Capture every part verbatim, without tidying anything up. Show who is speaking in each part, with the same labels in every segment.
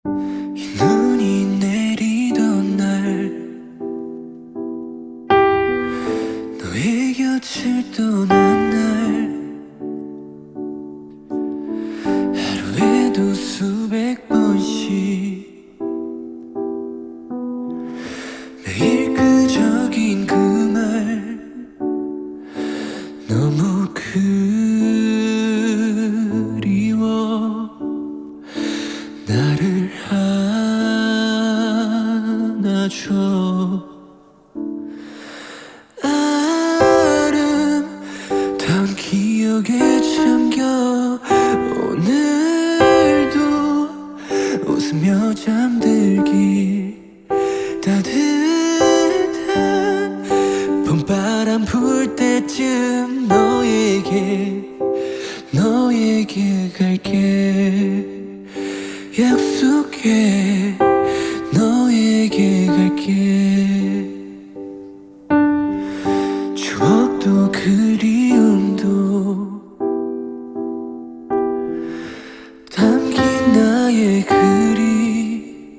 Speaker 1: 이 눈이 내리던 날 너의 곁을 떠난 날 하루에도 수백 번씩 매일 끄적인 그 말 너무 그리워 나를 안아줘 아름다운 기억에 잠겨 오늘도 웃으며 잠들기 따뜻한 봄바람 불 때쯤 너에게 너에게 갈게 약속해 너에게 갈게 추억도 그리움도 담긴 나의 글이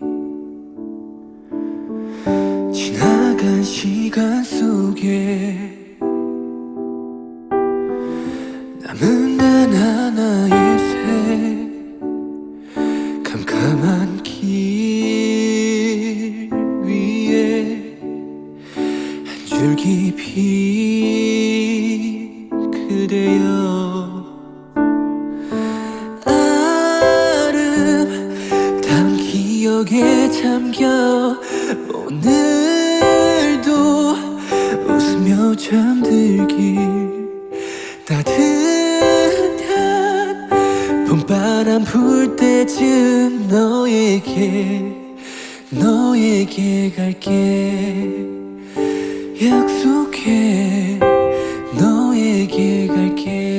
Speaker 1: 지나간 시간 속에 남은 단 하나의 새 캄캄한 길 위에 한 줄기 빛 그대여 아름다운 기억에 잠겨 오늘도 웃으며 잠들길 따뜻한 봄바람 불 때쯤 너에게 너에게 갈게 약속해 너에게 갈게